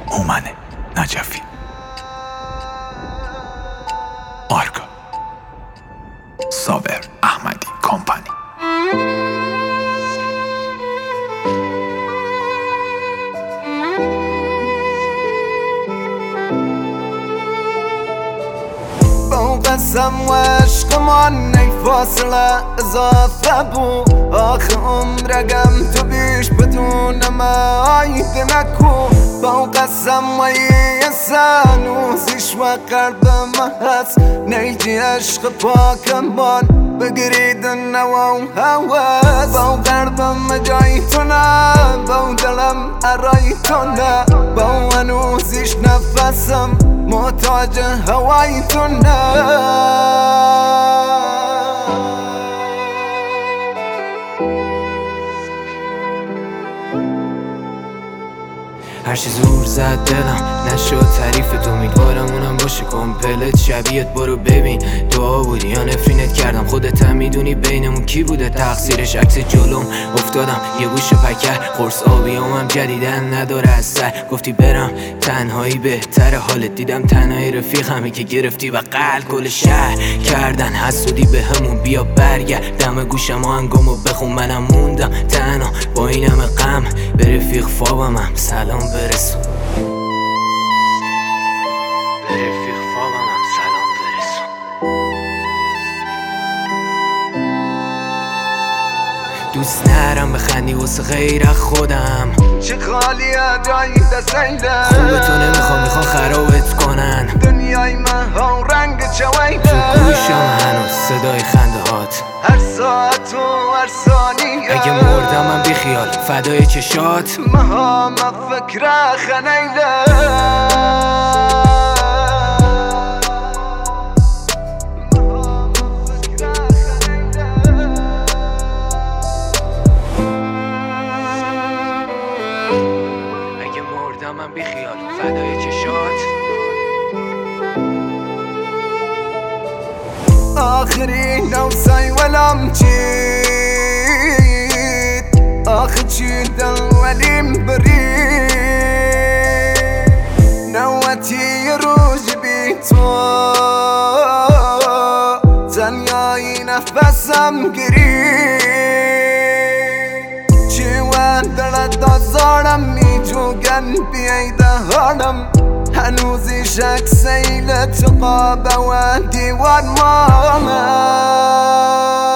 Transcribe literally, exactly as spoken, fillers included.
هومن نجفی، آرکا، صابر احمدی کمپانی. قسم و عشقمان ای فاصله اضافه بو آخ عمرگم تو بیش بدون مایید نکو با قسم و سنوزیش و قلبم هست نیجی عشق پاکمان بگرید نوا و هواز با قلبم جای تو نه با دلم ارای تو نه با هنوزیش نفسم محتاج هوای تو نه. هرچی زور زد دلم نشد تعریف تو، امیدوارم اونم باشه کمپلت شبیهت. برو ببین دعا بودی یا نفرینت کردم، خودت هم میدونی بینمون کی بوده تقصیرش. عکس جلوم افتادم یه گوشه پکر، قرص آبیامم جدیدن نداره از سر. گفتی برم تنهایی بهتره، حالت دیدم تنهایی رفیقمی که گرفتی و قلب کل شهر کردن حسودی به همون. بیا برگرد دم گوشم آهنگامو بخون، منم موندم تنها با این همه غم. به رفیق فابم هم سلام برسون، به رفیق فابم هم سلام برسون. دوست نرم بخندی واسه غیر خودم، چه خالیه جایی دستیده خوبه تو نمیخوام میخوام خرابت کنن. دنیای من ها رنگ چویده تو گوشم هنوز صدای خنده هات، هر ساعت و هر ثانیه. اگه مردم من بی خیال فدای چشات، مها ما فکر خنیده من بی خیال فدای چشات. آخری نوسای ولم چید آخر چی دل ولیم برید نوتی روز بی تو تنیایی نفسم گرید چی و دلت دازارم می جوگن بیایده هارم هنوزیش عکس ایلت قابه و دیوان مامه